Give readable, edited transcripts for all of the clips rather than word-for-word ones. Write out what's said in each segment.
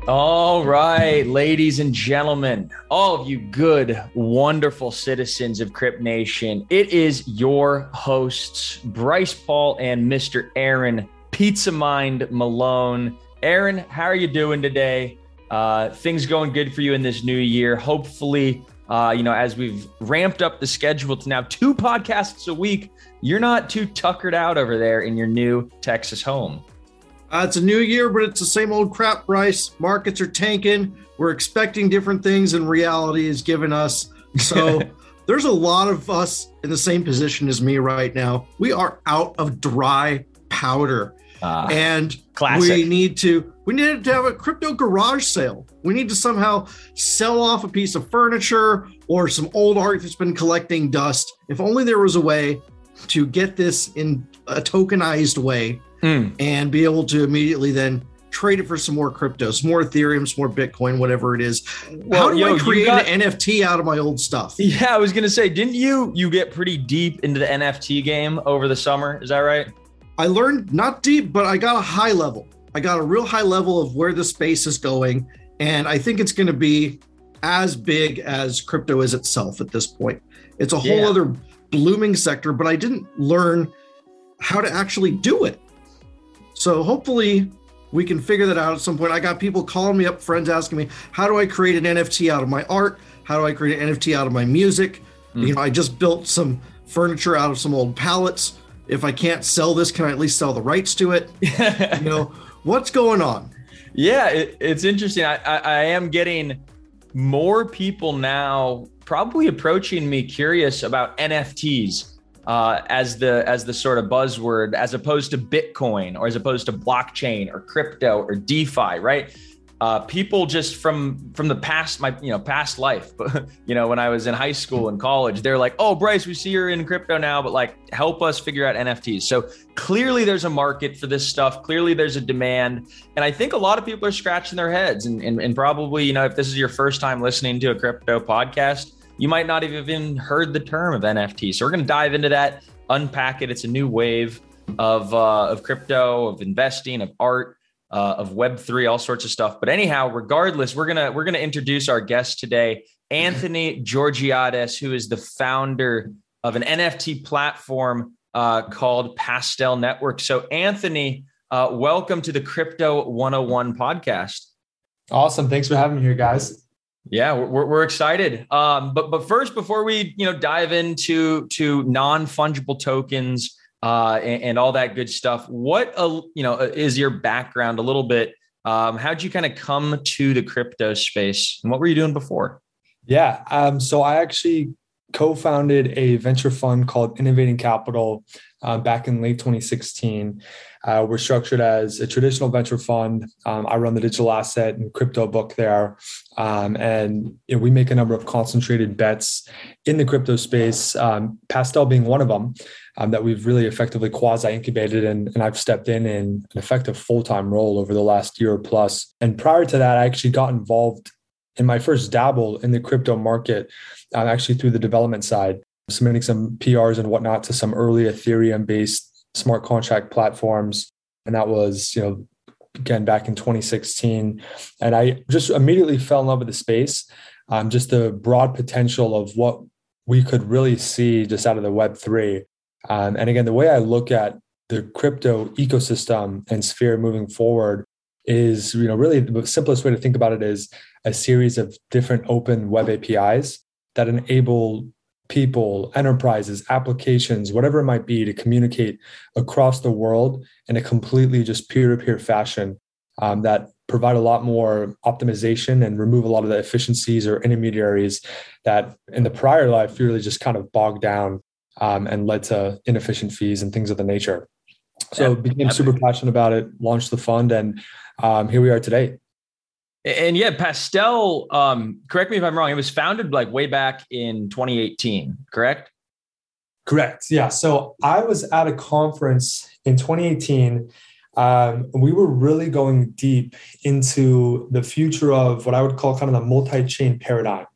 All right, ladies and gentlemen, all of you good, wonderful citizens of Crypt Nation, it is your hosts, Bryce Paul and Mr. Aaron Pizza Mind Malone. Aaron, how are you doing today? Things going good for you in this new year. Hopefully, as we've ramped up the schedule to now 2 podcasts a week, you're not too tuckered out over there in your new Texas home. It's a new year, but it's the same old crap, Bryce. Markets are tanking. We're expecting different things, and reality is giving us. So there's a lot of us in the same position as me right now. We are out of dry powder. And classic. we need to have a crypto garage sale. We need to somehow sell off a piece of furniture or some old art that's been collecting dust. If only there was a way to get this in a tokenized way and be able to immediately then trade it for some more crypto, some more Ethereum, some more Bitcoin, whatever it is. Well, how do I create an NFT out of my old stuff? Yeah, I was going to say, didn't you get pretty deep into the NFT game over the summer? Is that right? I learned not deep, but I got a high level. I got a real high level of where the space is going. And I think it's going to be as big as crypto is itself at this point. It's a whole other blooming sector, but I didn't learn how to actually do it. So hopefully we can figure that out at some point. I got people calling me up, friends asking me, how do I create an NFT out of my art? How do I create an NFT out of my music? I just built some furniture out of some old pallets. If I can't sell this, can I at least sell the rights to it? What's going on? Yeah, it's interesting. I am getting more people now probably approaching me curious about NFTs as the sort of buzzword, as opposed to Bitcoin or as opposed to blockchain or crypto or DeFi, right? People just from the past, past life, when I was in high school and college, they're like, oh, Bryce, we see you're in crypto now, but like, help us figure out NFTs. So clearly there's a market for this stuff. Clearly there's a demand. And I think a lot of people are scratching their heads and probably, if this is your first time listening to a crypto podcast, you might not have even heard the term of NFT. So we're going to dive into that, unpack it. It's a new wave of crypto, of investing, of art, of Web3, all sorts of stuff. But anyhow, regardless, we're gonna introduce our guest today, Anthony Georgiades, who is the founder of an NFT platform called Pastel Network. So Anthony, welcome to the Crypto 101 podcast. Awesome. Thanks for having me here, guys. Yeah, we're excited. But first, before we dive into non-fungible tokens and all that good stuff, what is your background a little bit? How'd you kind of come to the crypto space, and what were you doing before? Yeah, so I actually co-founded a venture fund called Innovating Capital back in late 2016. We're structured as a traditional venture fund. I run the digital asset and crypto book there. And we make a number of concentrated bets in the crypto space, Pastel being one of them, that we've really effectively quasi-incubated. And I've stepped in an effective full-time role over the last year plus. And prior to that, I actually got involved in my first dabble in the crypto market, actually through the development side, submitting some PRs and whatnot to some early Ethereum-based smart contract platforms. And that was, again, back in 2016. And I just immediately fell in love with the space, just the broad potential of what we could really see just out of the Web3. And again, the way I look at the crypto ecosystem and sphere moving forward is, really the simplest way to think about it is a series of different open web APIs that enable people, enterprises, applications, whatever it might be, to communicate across the world in a completely just peer-to-peer fashion that provide a lot more optimization and remove a lot of the efficiencies or intermediaries that in the prior life really just kind of bogged down and led to inefficient fees and things of the nature. So became super passionate about it, launched the fund, and here we are today. And yeah, Pastel, correct me if I'm wrong, it was founded like way back in 2018, correct? Correct. Yeah. So I was at a conference in 2018. We were really going deep into the future of what I would call kind of the multi-chain paradigm.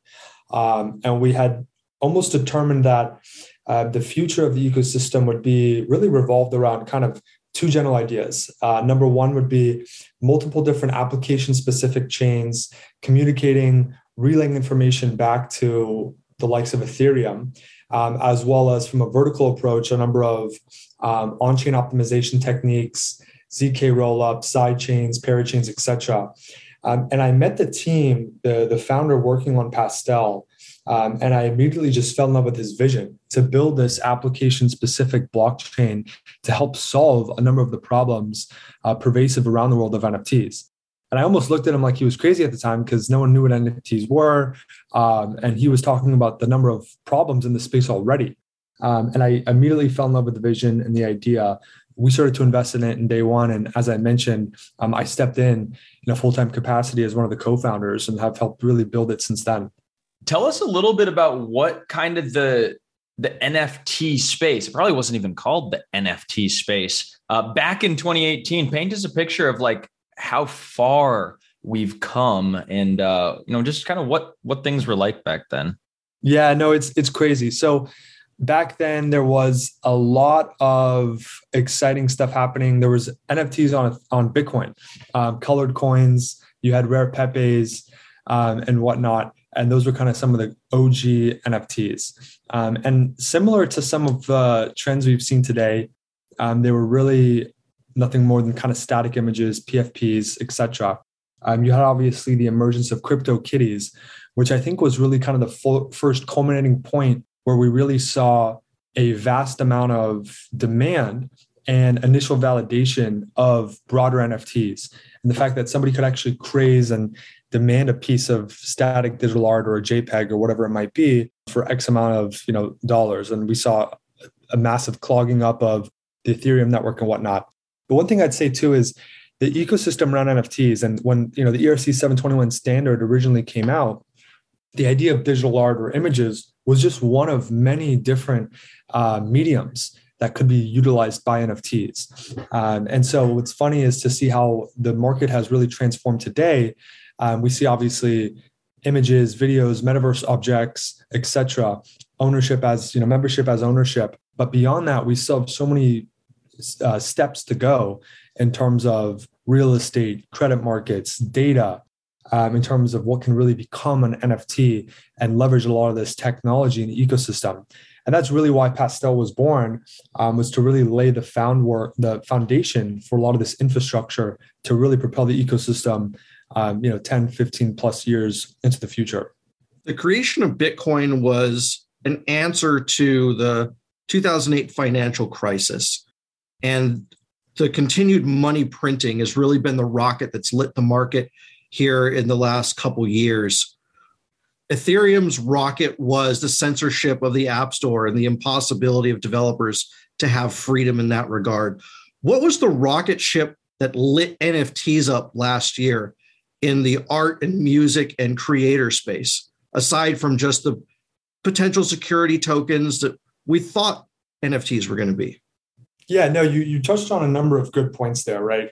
And we had almost determined that the future of the ecosystem would be really revolved around kind of two general ideas. Number one would be multiple different application-specific chains communicating, relaying information back to the likes of Ethereum, as well as from a vertical approach, a number of on-chain optimization techniques, ZK rollups, side chains, parachains, etc. And I met the team, the founder working on Pastel, and I immediately just fell in love with his vision to build this application-specific blockchain to help solve a number of the problems pervasive around the world of NFTs. And I almost looked at him like he was crazy at the time because no one knew what NFTs were. And he was talking about the number of problems in the space already. And I immediately fell in love with the vision and the idea. We started to invest in it in day one. And as I mentioned, I stepped in a full-time capacity as one of the co-founders and have helped really build it since then. Tell us a little bit about what kind of the NFT space, it probably wasn't even called the NFT space. Back in 2018, paint us a picture of like how far we've come and, just kind of what things were like back then. Yeah, no, it's crazy. So back then there was a lot of exciting stuff happening. There was NFTs on Bitcoin, colored coins, you had rare Pepes and whatnot. And those were kind of some of the OG NFTs. And similar to some of the trends we've seen today, they were really nothing more than kind of static images, PFPs, etc. You had obviously the emergence of CryptoKitties, which I think was really kind of the first culminating point where we really saw a vast amount of demand and initial validation of broader NFTs. And the fact that somebody could actually craze and demand a piece of static digital art or a JPEG or whatever it might be for X amount of dollars. And we saw a massive clogging up of the Ethereum network and whatnot. But one thing I'd say too is the ecosystem around NFTs. And when the ERC 721 standard originally came out, the idea of digital art or images was just one of many different mediums that could be utilized by NFTs. And so what's funny is to see how the market has really transformed today. We see obviously images, videos, metaverse objects, etc. Ownership as membership as ownership. But beyond that, we still have so many steps to go in terms of real estate, credit markets, data, in terms of what can really become an NFT and leverage a lot of this technology in the ecosystem. And that's really why Pastel was born, was to really lay the foundation for a lot of this infrastructure to really propel the ecosystem 10, 15 plus years into the future. The creation of Bitcoin was an answer to the 2008 financial crisis. And the continued money printing has really been the rocket that's lit the market here in the last couple years. Ethereum's rocket was the censorship of the App Store and the impossibility of developers to have freedom in that regard. What was the rocket ship that lit NFTs up last year in the art and music and creator space, aside from just the potential security tokens that we thought NFTs were going to be? Yeah, no, you touched on a number of good points there, right?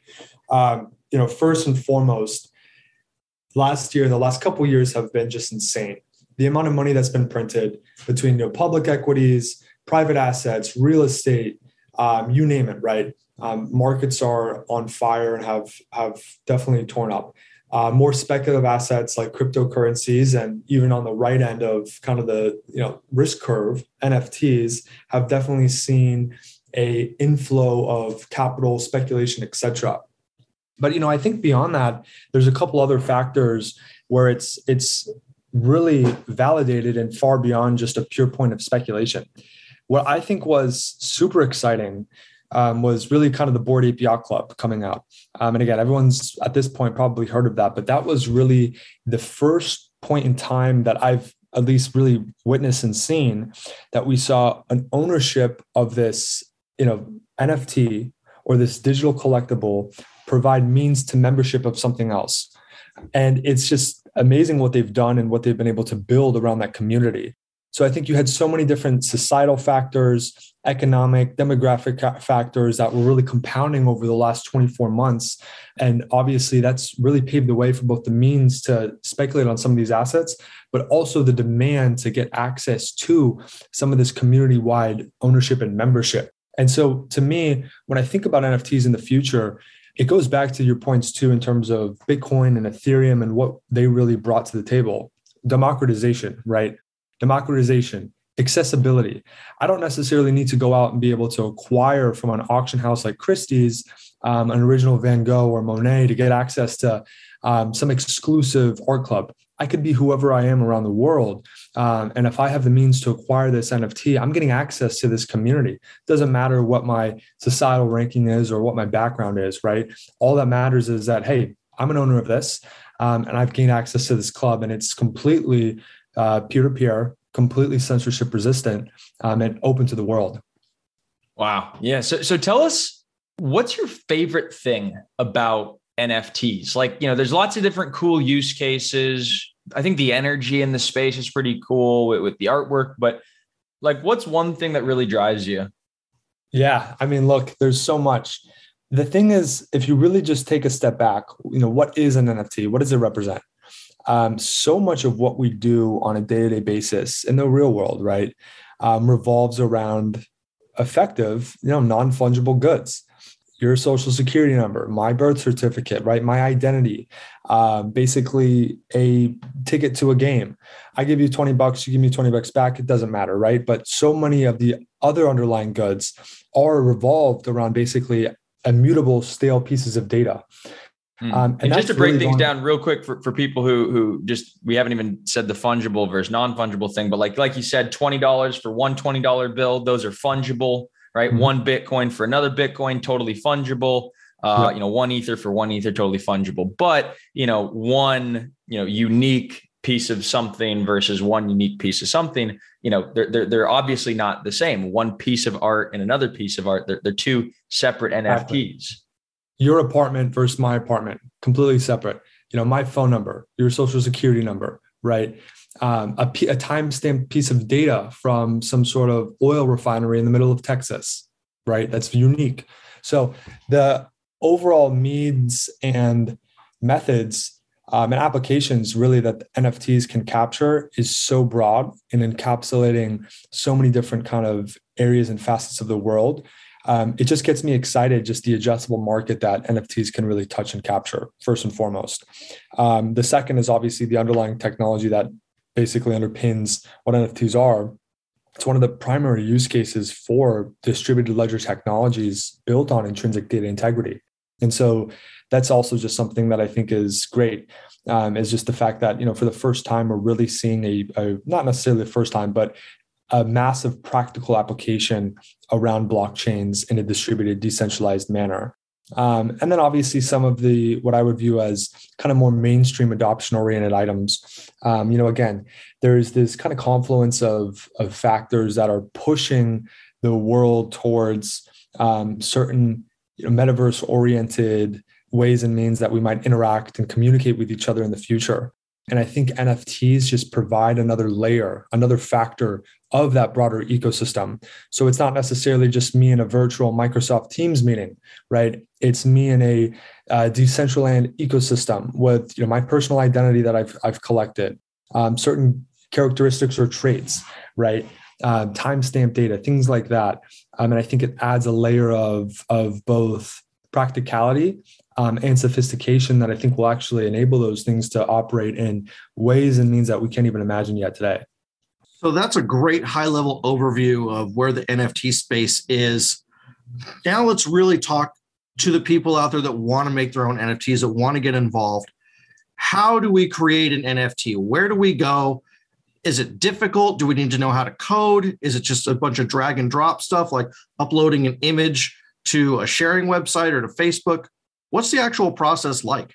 First and foremost, last year, the last couple of years have been just insane. The amount of money that's been printed between public equities, private assets, real estate, you name it, right? Markets are on fire and have definitely torn up. More speculative assets like cryptocurrencies, and even on the right end of kind of the risk curve, NFTs have definitely seen a inflow of capital, speculation, etc. But I think beyond that, there's a couple other factors where it's really validated and far beyond just a pure point of speculation. What I think was super exciting was really kind of the Bored Ape Yacht Club coming out. And again, everyone's at this point probably heard of that, but that was really the first point in time that I've at least really witnessed and seen that we saw an ownership of this, NFT or this digital collectible provide means to membership of something else. And it's just amazing what they've done and what they've been able to build around that community. So I think you had so many different societal factors, economic, demographic factors that were really compounding over the last 24 months. And obviously that's really paved the way for both the means to speculate on some of these assets, but also the demand to get access to some of this community-wide ownership and membership. And so to me, when I think about NFTs in the future, it goes back to your points too, in terms of Bitcoin and Ethereum and what they really brought to the table. Democratization, right? Democratization, accessibility. I don't necessarily need to go out and be able to acquire from an auction house like Christie's an original Van Gogh or Monet to get access to some exclusive art club. I could be whoever I am around the world. And if I have the means to acquire this NFT, I'm getting access to this community. It doesn't matter what my societal ranking is or what my background is, right? All that matters is that, hey, I'm an owner of this and I've gained access to this club, and it's completely peer-to-peer, completely censorship resistant, and open to the world. Wow. Yeah. So tell us, what's your favorite thing about NFTs? Like, there's lots of different cool use cases. I think the energy in the space is pretty cool with the artwork, but like, what's one thing that really drives you? Yeah. I mean, look, there's so much. The thing is, if you really just take a step back, what is an NFT? What does it represent? So much of what we do on a day-to-day basis in the real world, right, revolves around effective, non-fungible goods. Your social security number, my birth certificate, right? My identity, basically a ticket to a game. I give you $20, you give me $20 back. It doesn't matter, right? But so many of the other underlying goods are revolved around basically immutable, stale pieces of data. And just to break things down real quick for people who just, we haven't even said the fungible versus non-fungible thing, but like you said, $20 for one $20 bill, those are fungible. Right. Mm-hmm. One Bitcoin for another Bitcoin, totally fungible. One Ether for one Ether, totally fungible. But, one, unique piece of something versus one unique piece of something, they're obviously not the same. One piece of art and another piece of art, they're two separate NFTs. Your apartment versus my apartment, completely separate. My phone number, your social security number, right? A timestamped piece of data from some sort of oil refinery in the middle of Texas, right? That's unique. So the overall means and methods and applications really that NFTs can capture is so broad in encapsulating so many different kind of areas and facets of the world. It just gets me excited, just the adjustable market that NFTs can really touch and capture, first and foremost. The second is obviously the underlying technology that basically underpins what NFTs are. It's one of the primary use cases for distributed ledger technologies built on intrinsic data integrity. And so that's also just something that I think is great, is just the fact that, for the first time, we're really seeing a not necessarily the first time, but a massive practical application around blockchains in a distributed, decentralized manner. And then obviously some of the, what I would view as kind of more mainstream adoption oriented items. Again, there's this kind of confluence of factors that are pushing the world towards certain metaverse oriented ways and means that we might interact and communicate with each other in the future. And I think NFTs just provide another layer, another factor of that broader ecosystem. So it's not necessarily just me in a virtual Microsoft Teams meeting, right? It's me in a Decentraland ecosystem with my personal identity that I've collected, certain characteristics or traits, right? Timestamp data, things like that. And I think it adds a layer of both practicality and sophistication that I think will actually enable those things to operate in ways and means that we can't even imagine yet today. So that's a great high-level overview of where the NFT space is. Now let's really talk to the people out there that want to make their own NFTs, that want to get involved. How do we create an NFT? Where do we go? Is it difficult? Do we need to know how to code? Is it just a bunch of drag and drop stuff like uploading an image to a sharing website or to Facebook? What's the actual process like?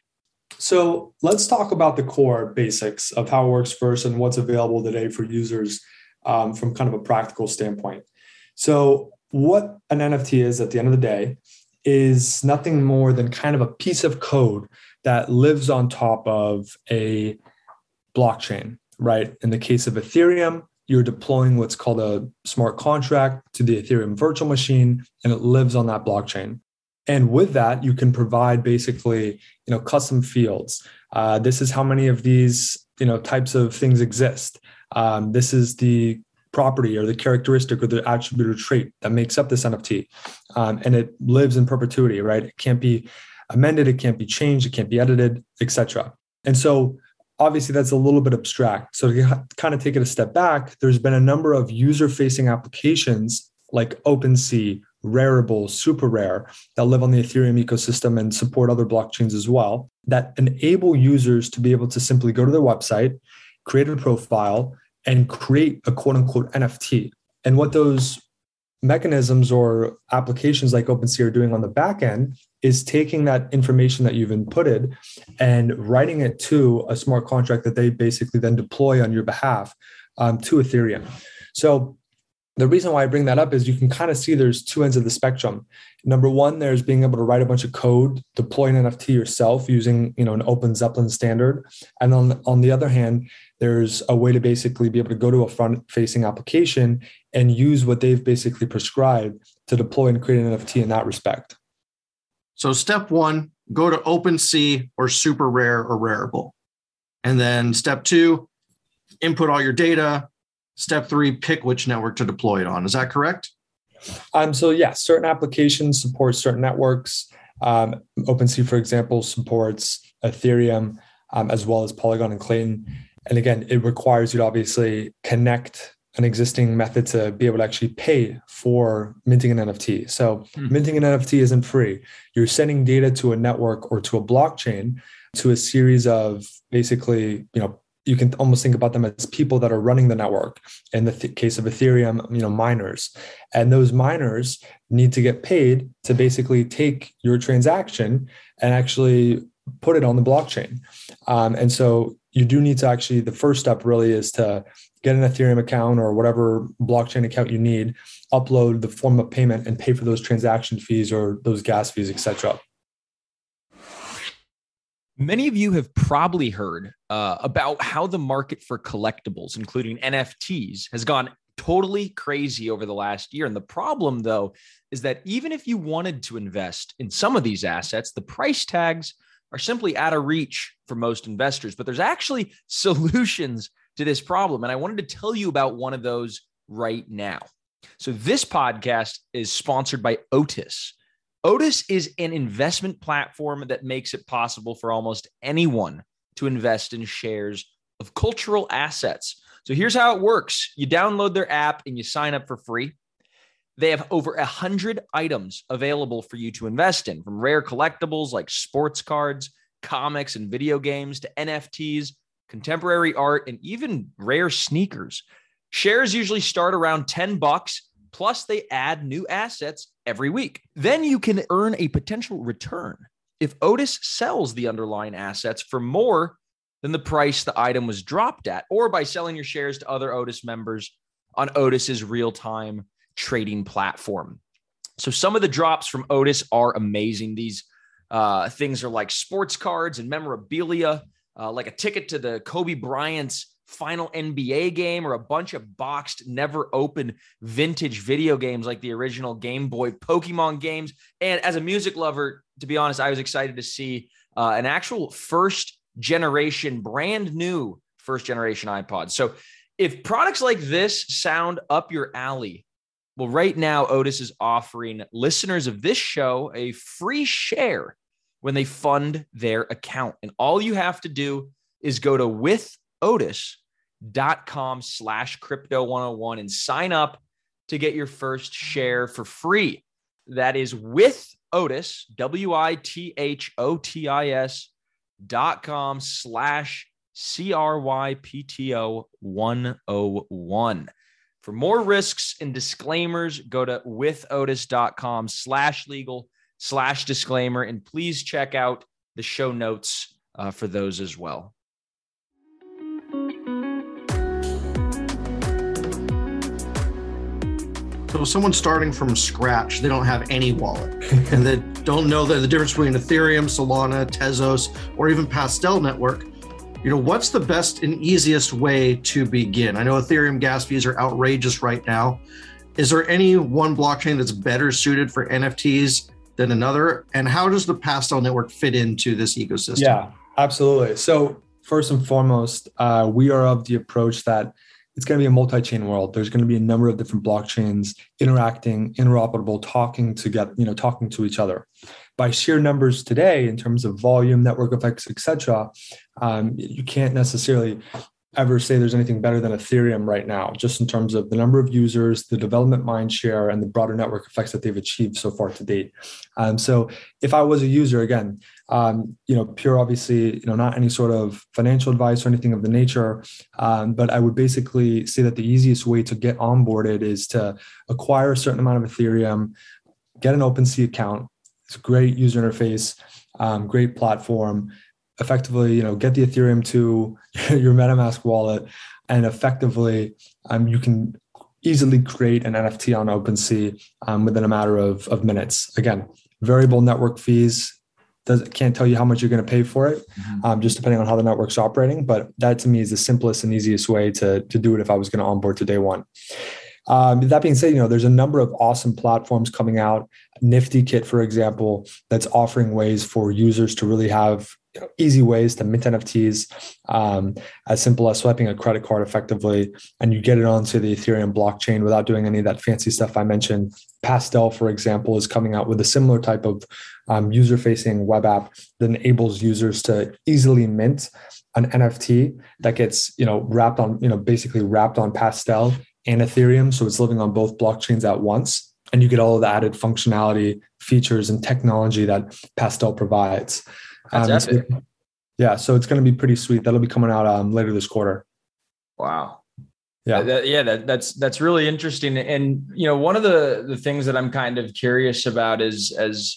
So let's talk about the core basics of how it works first and what's available today for users from kind of a practical standpoint. So what an NFT is at the end of the day is nothing more than kind of a piece of code that lives on top of a blockchain, right? In the case of Ethereum, you're deploying what's called a smart contract to the Ethereum virtual machine, and it lives on that blockchain. And with that, you can provide basically, custom fields. This is how many of these, types of things exist. This is the property or the characteristic or the attribute or trait that makes up this NFT. And it lives in perpetuity, right? It can't be amended, it can't be changed, it can't be edited, etc. And so obviously that's a little bit abstract. So to kind of take it a step back, there's been a number of user-facing applications like OpenSea, Rarible, SuperRare that live on the Ethereum ecosystem and support other blockchains as well, that enable users to be able to simply go to their website, create a profile, and create a quote unquote NFT. And what those mechanisms or applications like OpenSea are doing on the back end is taking that information that you've inputted and writing it to a smart contract that they basically then deploy on your behalf to Ethereum. So the reason why I bring that up is you can kind of see there's two ends of the spectrum. Number one, there's being able to write a bunch of code, deploy an NFT yourself using an open Zeppelin standard. And on the other hand, there's a way to basically be able to go to a front-facing application and use what they've basically prescribed to deploy and create an NFT in that respect. So step one, go to OpenSea or SuperRare or Rarible. And then step two, input all your data. Step three, pick which network to deploy it on. Is that correct? So yeah, certain applications support certain networks. OpenSea, for example, supports Ethereum as well as Polygon and Clayton. And again, it requires you to obviously connect an existing method to be able to actually pay for minting an NFT. So minting an NFT isn't free. You're sending data to a network or to a blockchain, to a series of basically, you can almost think about them as people that are running the network. In the case of Ethereum, miners. And those miners need to get paid to basically take your transaction and actually put it on the blockchain. And so you do need to actually, the first step really is to get an Ethereum account or whatever blockchain account you need, upload the form of payment and pay for those transaction fees or those gas fees, etc. Many of you have probably heard about how the market for collectibles, including NFTs, has gone totally crazy over the last year. And the problem, though, is that even if you wanted to invest in some of these assets, the price tags are simply out of reach for most investors. But there's actually solutions to this problem. And I wanted to tell you about one of those right now. So this podcast is sponsored by Otis. Otis is an investment platform that makes it possible for almost anyone to invest in shares of cultural assets. So here's how it works. You download their app and you sign up for free. They have over 100 items available for you to invest in, from rare collectibles like sports cards, comics and video games, to NFTs, contemporary art, and even rare sneakers. Shares usually start around $10, plus they add new assets every week. Then you can earn a potential return if Otis sells the underlying assets for more than the price the item was dropped at, or by selling your shares to other Otis members on Otis's real-time trading platform. So some of the drops from Otis are amazing. These things are like sports cards and memorabilia, like a ticket to the Kobe Bryant's final NBA game, or a bunch of boxed, never opened vintage video games like the original Game Boy Pokemon games. And as a music lover, to be honest, I was excited to see an actual first generation, brand new first generation iPod. So if products like this sound up your alley, well, right now, Otis is offering listeners of this show a free share when they fund their account. And all you have to do is go to withotis.com/crypto101 and sign up to get your first share for free. That is with Otis, withotis.com/CRYPTO101. For more risks and disclaimers, go to withotis.com/legal/disclaimer, and please check out the show notes for those as well. So someone starting from scratch, they don't have any wallet, and they don't know the difference between Ethereum, Solana, Tezos, or even Pastel Network. What's the best and easiest way to begin? I know Ethereum gas fees are outrageous right now. Is there any one blockchain that's better suited for NFTs than another? And how does the Pastel Network fit into this ecosystem? Yeah, absolutely. So first and foremost, we are of the approach that it's going to be a multi-chain world. There's going to be a number of different blockchains interacting, interoperable, talking to each other. By sheer numbers today, in terms of volume, network effects, etc., you can't necessarily ever say there's anything better than Ethereum right now, just in terms of the number of users, the development mind share, and the broader network effects that they've achieved so far to date. So if I was a user, again, pure, obviously, not any sort of financial advice or anything of the nature, but I would basically say that the easiest way to get onboarded is to acquire a certain amount of Ethereum, get an OpenSea account. It's a great user interface, great platform. Effectively, get the Ethereum to your MetaMask wallet, and effectively, you can easily create an NFT on OpenSea within a matter of minutes. Again, variable network fees. Can't tell you how much you're going to pay for it, just depending on how the network's operating. But that to me is the simplest and easiest way to do it if I was going to onboard to day one. That being said, there's a number of awesome platforms coming out. NiftyKit, for example, that's offering ways for users to really have easy ways to mint NFTs, as simple as swiping a credit card effectively, and you get it onto the Ethereum blockchain without doing any of that fancy stuff I mentioned. Pastel, for example, is coming out with a similar type of user-facing web app that enables users to easily mint an NFT that gets wrapped on Pastel and Ethereum, so it's living on both blockchains at once, and you get all of the added functionality, features, and technology that Pastel provides. That's epic. So it's going to be pretty sweet. That'll be coming out later this quarter. Wow. Yeah. That's really interesting. And, one of the things that I'm kind of curious about is,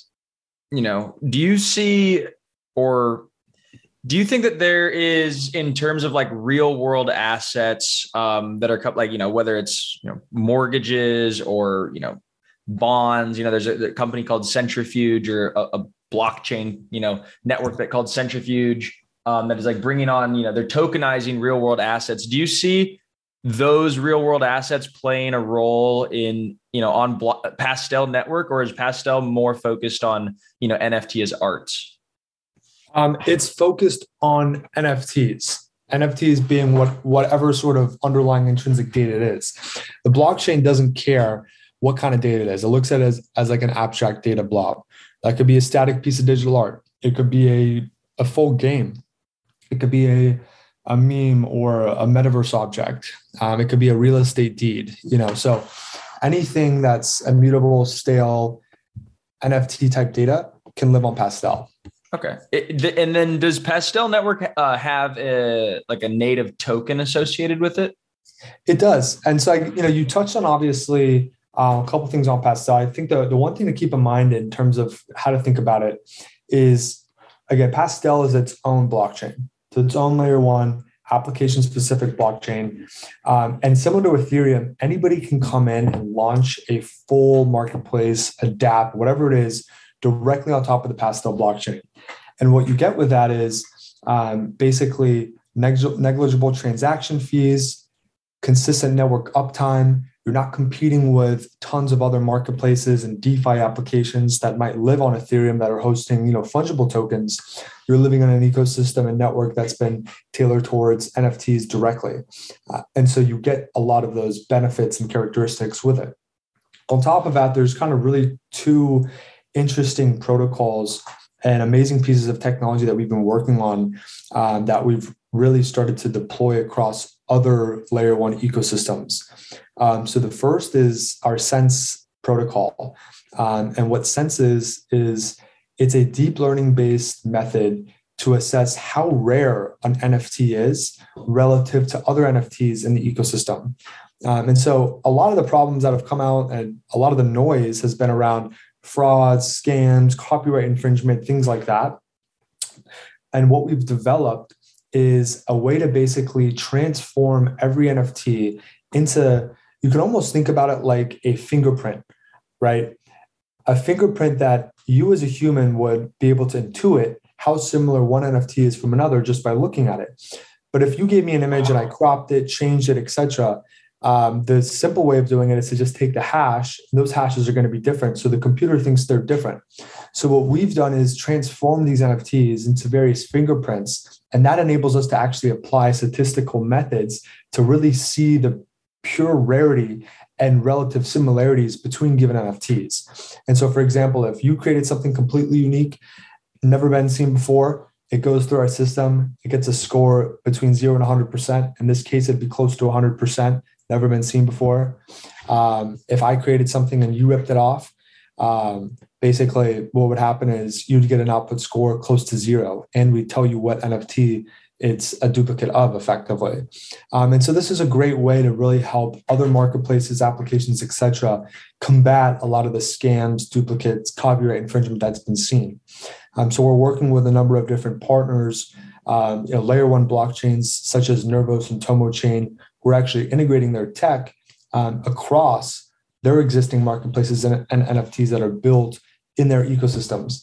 do you see, or do you think that there is, in terms of like real world assets that are like, whether it's, mortgages or, bonds, there's a company called Centrifuge, or a blockchain, network that called Centrifuge that is like bringing on, they're tokenizing real world assets. Do you see those real world assets playing a role in, on Pastel network, or is Pastel more focused on, NFT as art? It's focused on NFTs being whatever sort of underlying intrinsic data it is. The blockchain doesn't care what kind of data it is. It looks at it as like an abstract data blob. That could be a static piece of digital art. It could be a full game. It could be a meme or a metaverse object. It could be a real estate deed, so anything that's immutable, stale, NFT type data can live on Pastel. Okay. And then does Pastel Network have a native token associated with it? It does. And so, you touched on, obviously, a couple of things on Pastel. I think the one thing to keep in mind in terms of how to think about it is, again, Pastel is its own blockchain. So its own layer one application-specific blockchain. And similar to Ethereum, anybody can come in and launch a full marketplace, a dApp, whatever it is, directly on top of the Pastel blockchain. And what you get with that is basically negligible transaction fees, consistent network uptime. You're not competing with tons of other marketplaces and DeFi applications that might live on Ethereum that are hosting, fungible tokens. You're living on an ecosystem and network that's been tailored towards NFTs directly. And so you get a lot of those benefits and characteristics with it. On top of that, there's kind of really two interesting protocols and amazing pieces of technology that we've been working on that we've really started to deploy across other layer one ecosystems. So the first is our Sense protocol. And what Sense is it's a deep learning based method to assess how rare an NFT is relative to other NFTs in the ecosystem. And so a lot of the problems that have come out and a lot of the noise has been around frauds, scams, copyright infringement, things like that. And what we've developed is a way to basically transform every NFT into, you can almost think about it like a fingerprint, right? A fingerprint that you as a human would be able to intuit how similar one NFT is from another just by looking at it. But if you gave me an image and I cropped it, changed it, etc., The simple way of doing it is to just take the hash, and those hashes are going to be different. So the computer thinks they're different. So what we've done is transform these NFTs into various fingerprints, and that enables us to actually apply statistical methods to really see the pure rarity and relative similarities between given NFTs. And so, for example, if you created something completely unique, never been seen before, it goes through our system, it gets a score between 0 and 100%. In this case, it'd be close to 100%, never been seen before. If I created something and you ripped it off, basically what would happen is you'd get an output score close to 0, and we tell you what NFT it's a duplicate of effectively. And so this is a great way to really help other marketplaces, applications, etc., combat a lot of the scams, duplicates, copyright infringement that's been seen. So we're working with a number of different partners, layer one blockchains such as Nervos and Tomo Chain. We're actually integrating their tech across their existing marketplaces and NFTs that are built in their ecosystems.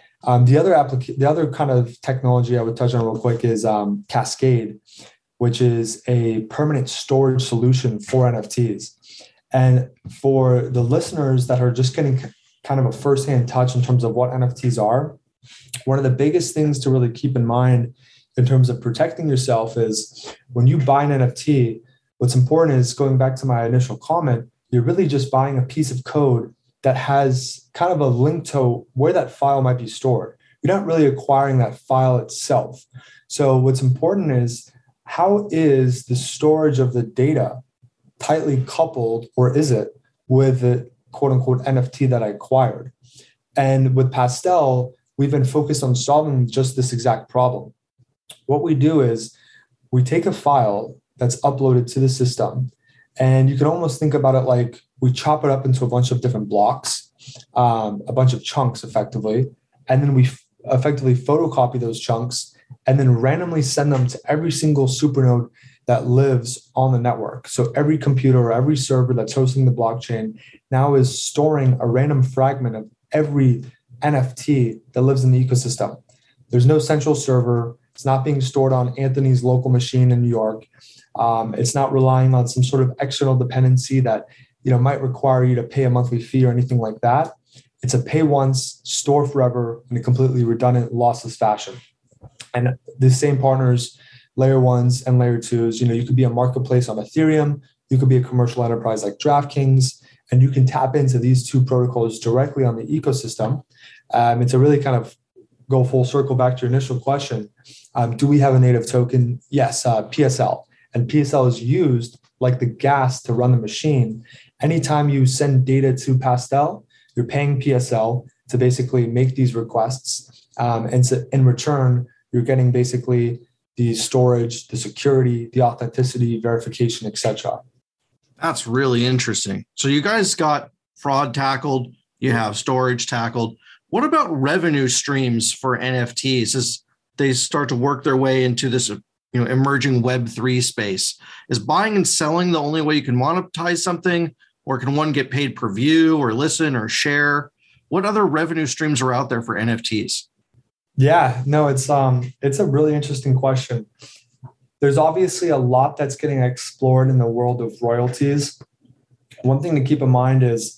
The other kind of technology I would touch on real quick is Cascade, which is a permanent storage solution for NFTs. And for the listeners that are just getting kind of a firsthand touch in terms of what NFTs are, one of the biggest things to really keep in mind in terms of protecting yourself is when you buy an NFT, what's important is, going back to my initial comment, you're really just buying a piece of code that has kind of a link to where that file might be stored. You're not really acquiring that file itself. So what's important is, how is the storage of the data tightly coupled, or is it, with the quote unquote NFT that I acquired? And with Pastel, we've been focused on solving just this exact problem. What we do is we take a file that's uploaded to the system, and you can almost think about it like we chop it up into a bunch of different blocks, a bunch of chunks effectively, and then we effectively photocopy those chunks and then randomly send them to every single supernode that lives on the network. So every computer or every server that's hosting the blockchain now is storing a random fragment of every NFT that lives in the ecosystem. There's no central server. It's not being stored on Anthony's local machine in New York. It's not relying on some sort of external dependency that might require you to pay a monthly fee or anything like that. It's a pay once, store forever in a completely redundant, lossless fashion. And the same partners, layer ones and layer twos, you could be a marketplace on Ethereum, you could be a commercial enterprise like DraftKings, and you can tap into these two protocols directly on the ecosystem. And to really kind of go full circle back to your initial question, do we have a native token? Yes, PSL. And PSL is used like the gas to run the machine. Anytime you send data to Pastel, you're paying PSL to basically make these requests. And so in return, you're getting basically the storage, the security, the authenticity, verification, etc. That's really interesting. So you guys got fraud tackled, you have storage tackled. What about revenue streams for NFTs as they start to work their way into this emerging Web3 space? Is buying and selling the only way you can monetize something, or can one get paid per view or listen or share? What other revenue streams are out there for NFTs? Yeah, no, it's a really interesting question. There's obviously a lot that's getting explored in the world of royalties. One thing to keep in mind is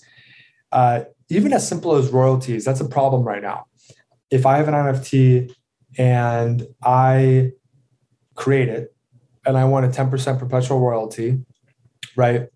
even as simple as royalties, that's a problem right now. If I have an NFT and I create it and I want a 10% perpetual royalty, right?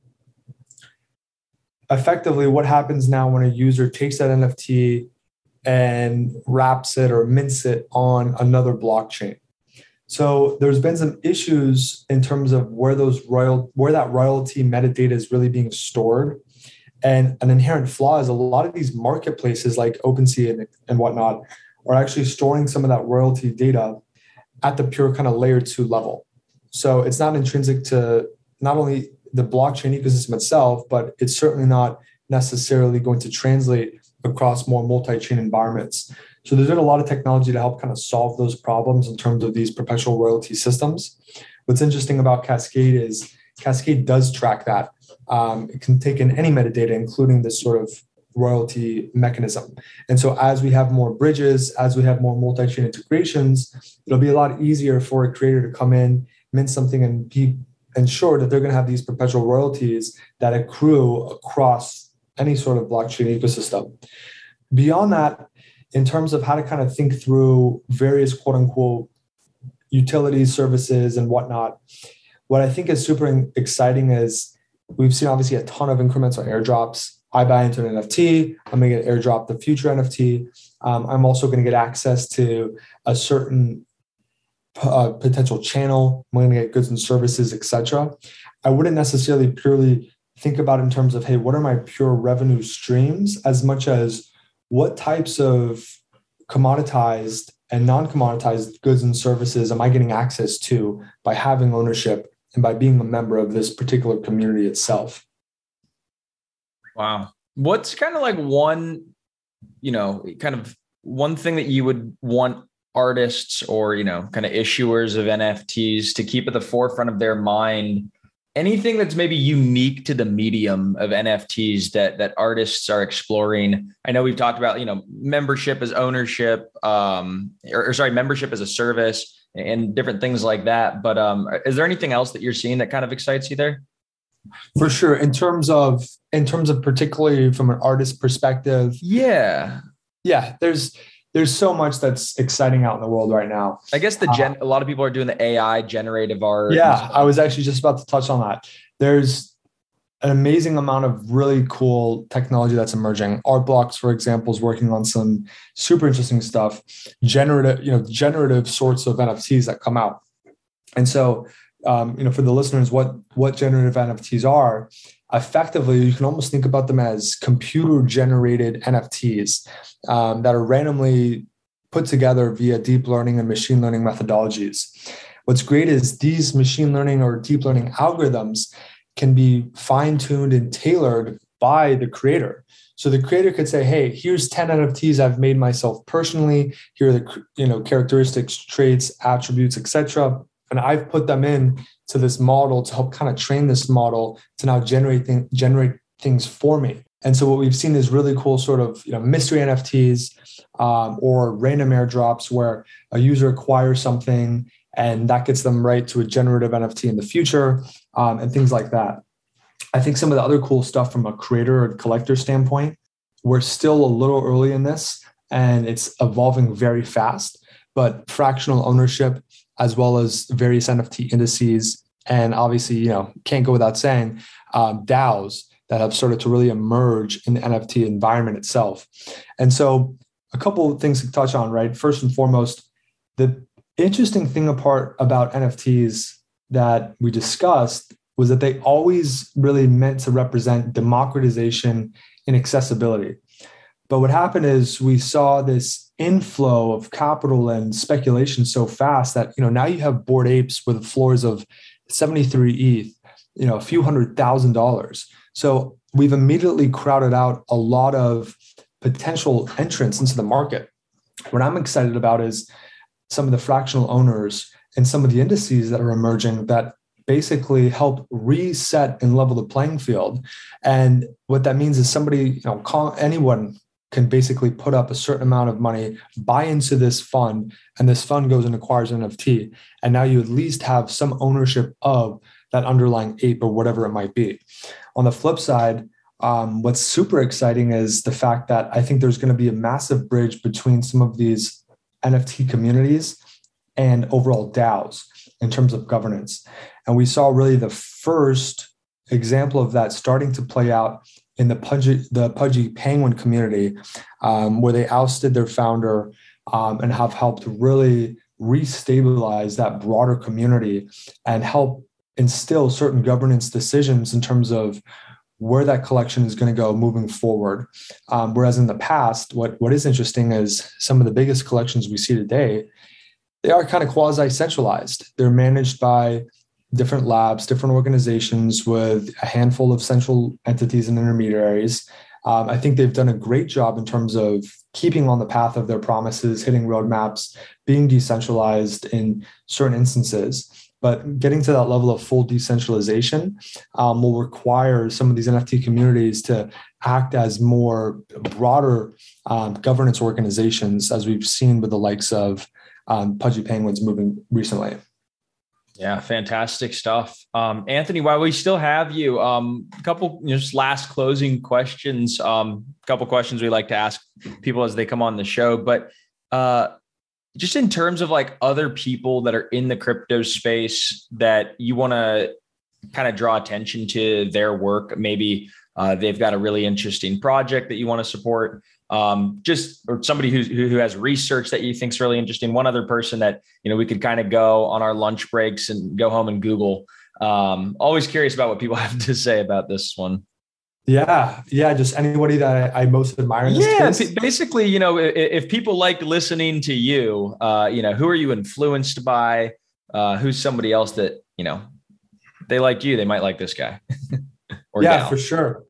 Effectively, what happens now when a user takes that NFT and wraps it or mints it on another blockchain? So there's been some issues in terms of where that royalty metadata is really being stored. And an inherent flaw is a lot of these marketplaces like OpenSea and whatnot are actually storing some of that royalty data at the pure kind of layer 2 level. So it's not intrinsic to not only the blockchain ecosystem itself, but it's certainly not necessarily going to translate across more multi-chain environments. So there's been a lot of technology to help kind of solve those problems in terms of these perpetual royalty systems. What's interesting about Cascade is Cascade does track that. It can take in any metadata, including this sort of royalty mechanism. And so as we have more bridges, as we have more multi-chain integrations, it'll be a lot easier for a creator to come in, mint something, and ensure that they're going to have these perpetual royalties that accrue across any sort of blockchain ecosystem. Beyond that, in terms of how to kind of think through various quote unquote utilities, services, and whatnot, what I think is super exciting is we've seen obviously a ton of incremental airdrops. I buy into an NFT, I'm going to get airdropped the future NFT. I'm also going to get access to a certain potential channel. I'm going to get goods and services, etc. I wouldn't necessarily purely think about it in terms of, hey, what are my pure revenue streams, as much as what types of commoditized and non-commoditized goods and services am I getting access to by having ownership and by being a member of this particular community itself. Wow. What's kind of like one thing that you would want artists or, kind of issuers of NFTs to keep at the forefront of their mind? Anything that's maybe unique to the medium of NFTs that artists are exploring? I know we've talked about, membership as ownership, membership as a service and different things like that. But is there anything else that you're seeing that kind of excites you there? For sure. In terms of particularly from an artist perspective. Yeah. There's so much that's exciting out in the world right now. I guess a lot of people are doing the AI generative art. Yeah. I was actually just about to touch on that. There's an amazing amount of really cool technology that's emerging. Artblocks, for example, is working on some super interesting stuff, generative sorts of NFTs that come out. And so, for the listeners, what generative NFTs are, effectively, you can almost think about them as computer-generated NFTs that are randomly put together via deep learning and machine learning methodologies. What's great is these machine learning or deep learning algorithms can be fine-tuned and tailored by the creator. So the creator could say, hey, here's 10 NFTs I've made myself personally. Here are the characteristics, traits, attributes, etc. And I've put them in to this model to help kind of train this model to now generate things for me. And so what we've seen is really cool sort of mystery NFTs or random airdrops where a user acquires something and that gets them right to a generative NFT in the future and things like that. I think some of the other cool stuff from a creator or collector standpoint, we're still a little early in this and it's evolving very fast, but fractional ownership as well as various NFT indices. And obviously, can't go without saying DAOs that have started to really emerge in the NFT environment itself. And so a couple of things to touch on, right? First and foremost, the interesting thing about NFTs that we discussed was that they always really meant to represent democratization and accessibility. But what happened is we saw this inflow of capital and speculation so fast that, now you have Bored Apes with floors of 73 ETH, a few $100,000. So we've immediately crowded out a lot of potential entrants into the market. What I'm excited about is some of the fractional owners and some of the indices that are emerging that basically help reset and level the playing field. And what that means is anyone can basically put up a certain amount of money, buy into this fund, and this fund goes and acquires an NFT. And now you at least have some ownership of that underlying ape or whatever it might be. On the flip side, what's super exciting is the fact that I think there's going to be a massive bridge between some of these NFT communities and overall DAOs in terms of governance. And we saw really the first example of that starting to play out in the Pudgy Penguin community, where they ousted their founder and have helped really restabilize that broader community and help instill certain governance decisions in terms of where that collection is going to go moving forward. Whereas in the past, what is interesting is some of the biggest collections we see today, they are kind of quasi-centralized. They're managed by different labs, different organizations with a handful of central entities and intermediaries. I think they've done a great job in terms of keeping on the path of their promises, hitting roadmaps, being decentralized in certain instances. But getting to that level of full decentralization will require some of these NFT communities to act as more broader governance organizations, as we've seen with the likes of Pudgy Penguins moving recently. Yeah, fantastic stuff. Anthony, while we still have you, a couple just last closing questions, a couple questions we like to ask people as they come on the show, but just in terms of like other people that are in the crypto space that you want to kind of draw attention to their work, maybe they've got a really interesting project that you want to support, or somebody who has research that you think is really interesting. One other person that, we could kind of go on our lunch breaks and go home and Google. Always curious about what people have to say about this one. Yeah. Just anybody that I most admire in this case. Basically, if people like listening to you, who are you influenced by? Who's somebody else that, they like you, they might like this guy. Yeah, for sure.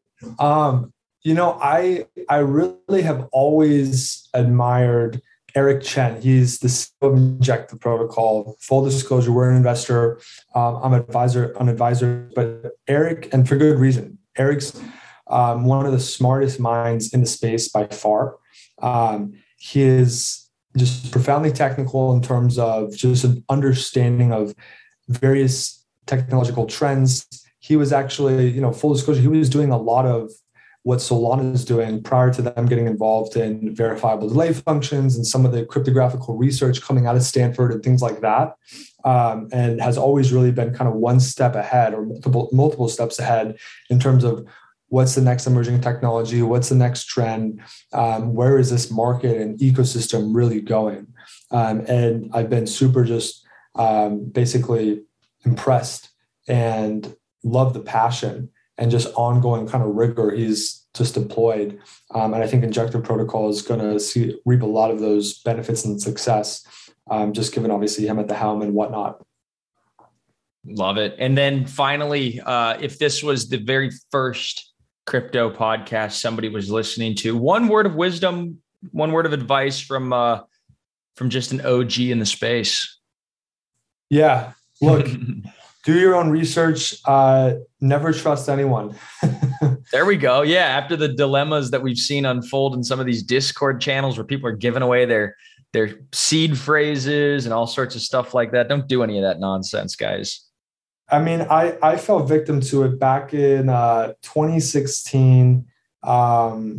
I really have always admired Eric Chen. He's the CEO of Injective Protocol. Full disclosure, we're an investor. I'm an advisor, but Eric, and for good reason, Eric's one of the smartest minds in the space by far. He is just profoundly technical in terms of just an understanding of various technological trends. He was actually, full disclosure, he was doing a lot of what Solana is doing prior to them getting involved in verifiable delay functions and some of the cryptographical research coming out of Stanford and things like that. And has always really been kind of one step ahead or multiple steps ahead in terms of what's the next emerging technology, what's the next trend, where is this market and ecosystem really going? And I've been super just basically impressed and love the passion and just ongoing kind of rigor he's just deployed. And I think Injective Protocol is going to reap a lot of those benefits and success, just given obviously him at the helm and whatnot. Love it. And then finally, if this was the very first crypto podcast somebody was listening to, one word of wisdom, one word of advice from just an OG in the space. Yeah. Look, do your own research. Never trust anyone. There we go. Yeah. After the dilemmas that we've seen unfold in some of these Discord channels where people are giving away their seed phrases and all sorts of stuff like that. Don't do any of that nonsense, guys. I mean, I fell victim to it back in 2016. I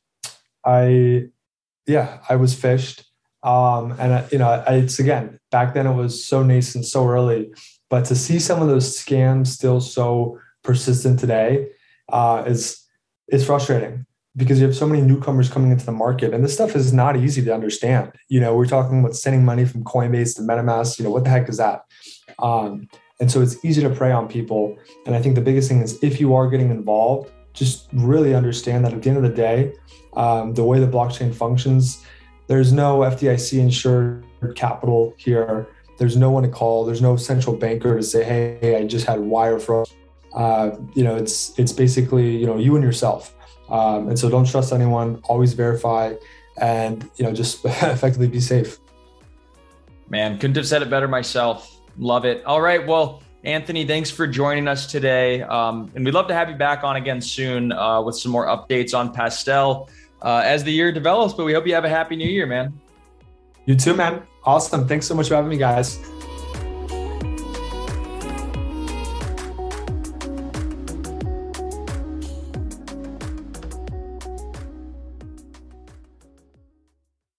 was phished. It's again, back then it was so nascent, so early, but to see some of those scams still so persistent today is frustrating because you have so many newcomers coming into the market and this stuff is not easy to understand. We're talking about sending money from Coinbase to MetaMask, what the heck is that? And so it's easy to prey on people. And I think the biggest thing is if you are getting involved, just really understand that at the end of the day, the way the blockchain functions, there's no FDIC insured capital here. There's no one to call. There's no central banker to say, hey, I just had wire fraud. It's basically, you and yourself. And so don't trust anyone, always verify and, just effectively be safe. Man, couldn't have said it better myself. Love it. All right. Well, Anthony, thanks for joining us today. And we'd love to have you back on again soon with some more updates on Pastel as the year develops, but we hope you have a happy new year, man. You too, man. Awesome. Thanks so much for having me, guys.